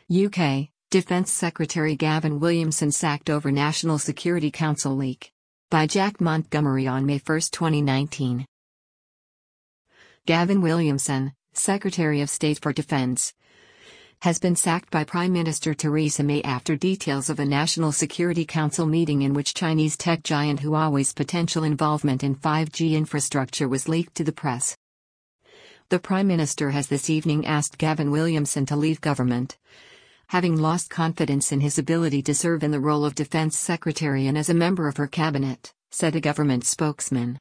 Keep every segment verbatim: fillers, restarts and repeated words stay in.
U K, Defence Secretary Gavin Williamson sacked over National Security Council leak. By Jack Montgomery on May first, twenty nineteen. Gavin Williamson, Secretary of State for Defence, has been sacked by Prime Minister Theresa May after details of a National Security Council meeting in which Chinese tech giant Huawei's potential involvement in five G infrastructure was leaked to the press. The Prime Minister has this evening asked Gavin Williamson to leave government, having lost confidence in his ability to serve in the role of Defence Secretary and as a member of her cabinet, said a government spokesman.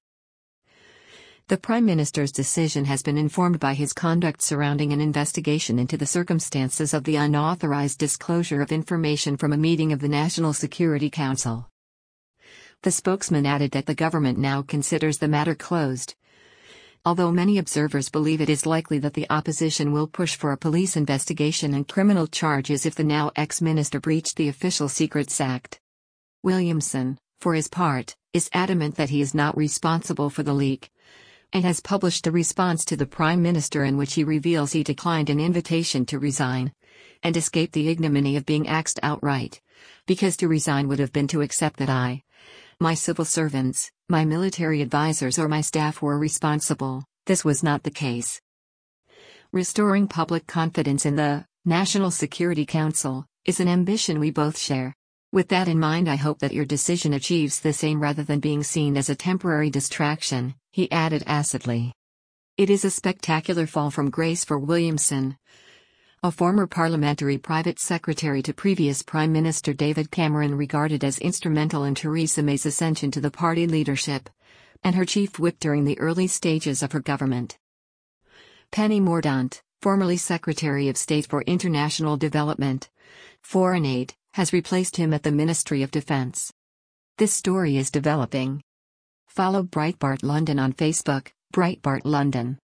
The Prime Minister's decision has been informed by his conduct surrounding an investigation into the circumstances of the unauthorized disclosure of information from a meeting of the National Security Council. The spokesman added that the government now considers the matter closed, although many observers believe it is likely that the opposition will push for a police investigation and criminal charges if the now ex-minister breached the Official Secrets Act. Williamson, for his part, is adamant that he is not responsible for the leak, and has published a response to the Prime Minister in which he reveals he declined an invitation to resign and escape the ignominy of being axed outright, because to resign would have been to accept that I, my civil servants, my military advisors or my staff were responsible. This was not the case. Restoring public confidence in the National Security Council is an ambition we both share. With that in mind, I hope that your decision achieves the same rather than being seen as a temporary distraction, he added acidly. It is a spectacular fall from grace for Williamson, a former parliamentary private secretary to previous Prime Minister David Cameron, regarded as instrumental in Theresa May's ascension to the party leadership, and her chief whip during the early stages of her government. Penny Mordaunt, formerly Secretary of State for International Development, Foreign Aid, has replaced him at the Ministry of Defence. This story is developing. Follow Breitbart London on Facebook, Breitbart London.